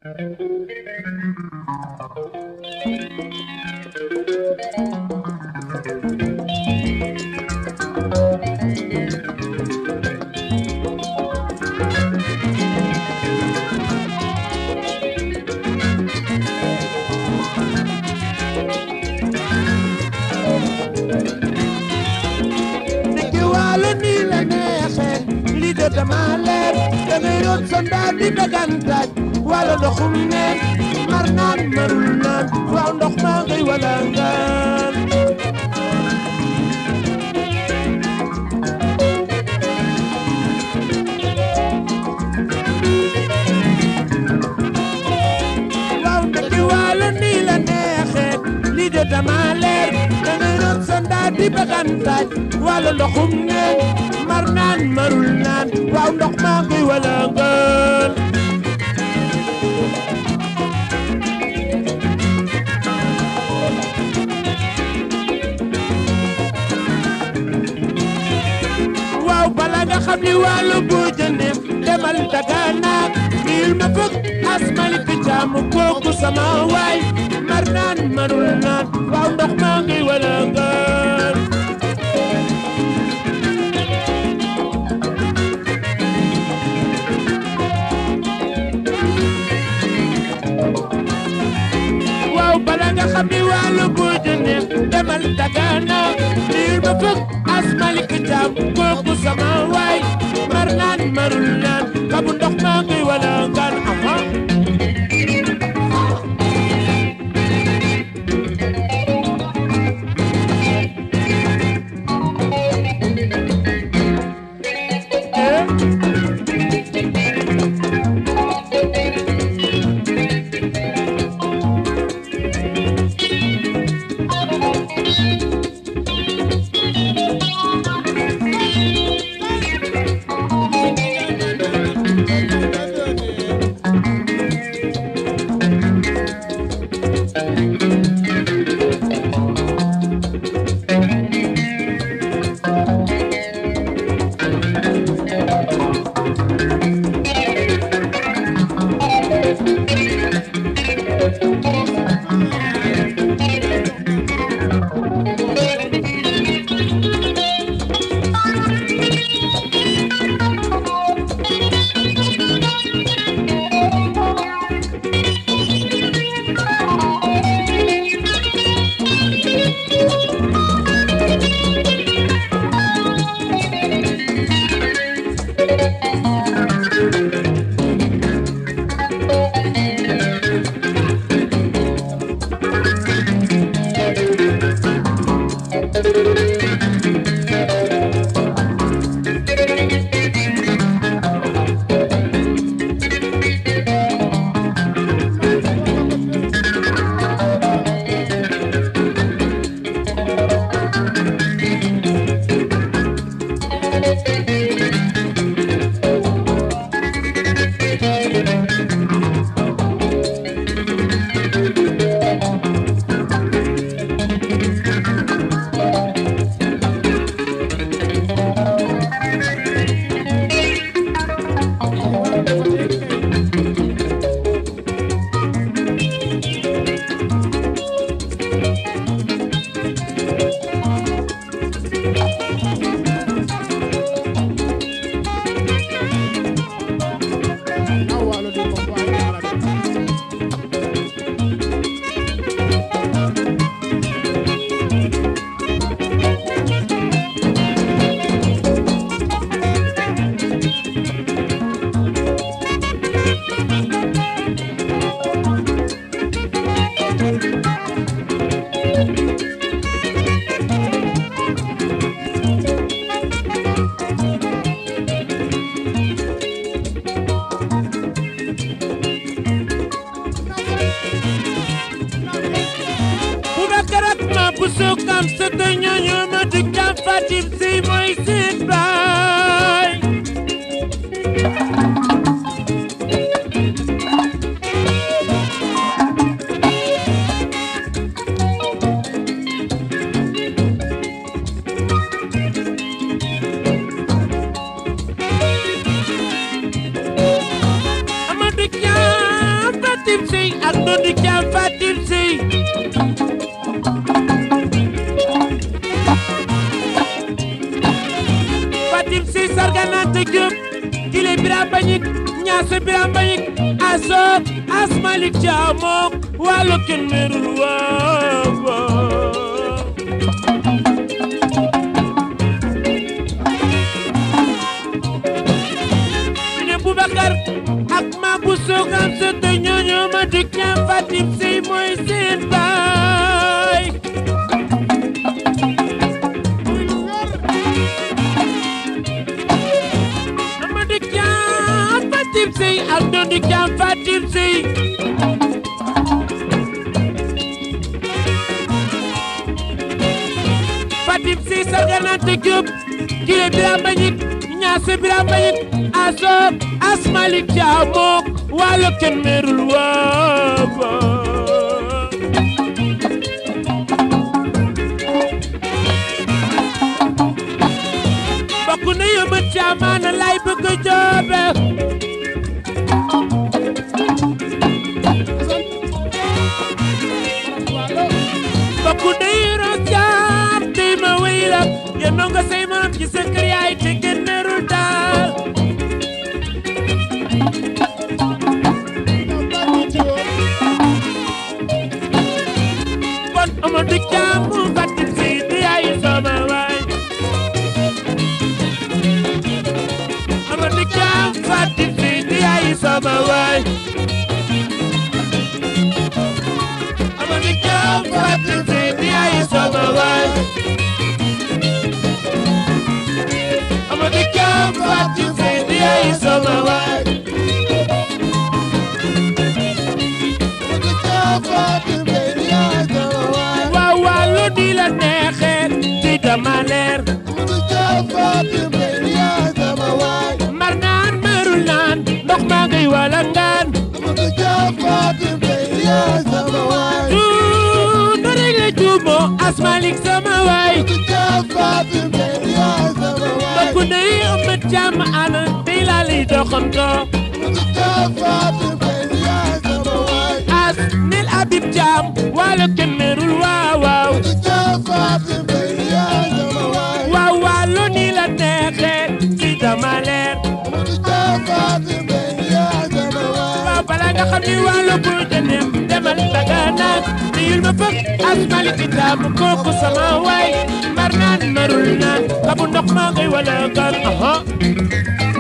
dama leer da ngay root sa ndaa di dagantaaj wala ndoxum neen mar naan marul naan waaw ndox maa ngay wala ngaan waaw ndekki wala nii la neexee lii de dama leer da ngay root sa ndaa di dagantaaj wala ndoxum neen mar naan marul naan waaw ndox maa ngi wala ngaan waaw bala nga xam ni wàllu bu jëndeem demal daganaak il ma fëgg asmali fi jaamu kooku sama waay mar naan marul naan waaw ndox maa ngi wala ngaan bala nga xam ni wàllu bu jëndeem demal dagana liir ba fëgg asmalik jaam kooku sama waay mar naan marul naan kabu ndox maa ngi wala ngaan ama busukam setenya nyama dikam fatim si moy sit bay amadikam Fatim Sey ak Ndondi Thiam Fatim Sey Fatim Sey sarganante Diop Gile Biram Bañik Ñaase Biram Bañik Asok Asmalik Thiam mook wàllu kenn merul waaw Boubacar ak ma bu soogam sa te ñooñu ma dik ñam Fatim Sey mooy seen baay ma dik ñam Fatim Sey ak doon dik ñam Fatim Sey Fatim Sey sarganante Diop Gile Biram Bañik Ñaase Biram Bañik Asok Asmalik Thiam mook wàllu kenn merul waaw bokk na yóbbu caamaana lay bëgg a joobe bokk na yoro caam tey ma wéy la yéen nga say morom ci sa kër yaay te kenn merul daal kon Amadou Thiam mu Fatim Sey di yaay sama waay Amadou Thiam Fatim Sey di yaay sama waay Amadou Thiam Fatim Sey di yaay sama waay Amadou Thiam Fatim Sey di yaay sama waay waaw waaw lu di la neexee ci dama leer mar naan marul naan ndox maa ngay wala ngaan du rek la juumo Asmalik sama waay mbokk ndey Amadou Thiam ana tey laa lay doxantoo as nil Habib Thiam wala kenn merul waaw waaw waaw waaw lu ni la neexee ci dama leer waaw bala nga xam ni wàllu bu jëneem demal Dagana niyul ma fëkk Asmalik Thiam kooku sama waay mar naan marul naan kabu ndox maa ngay wala kan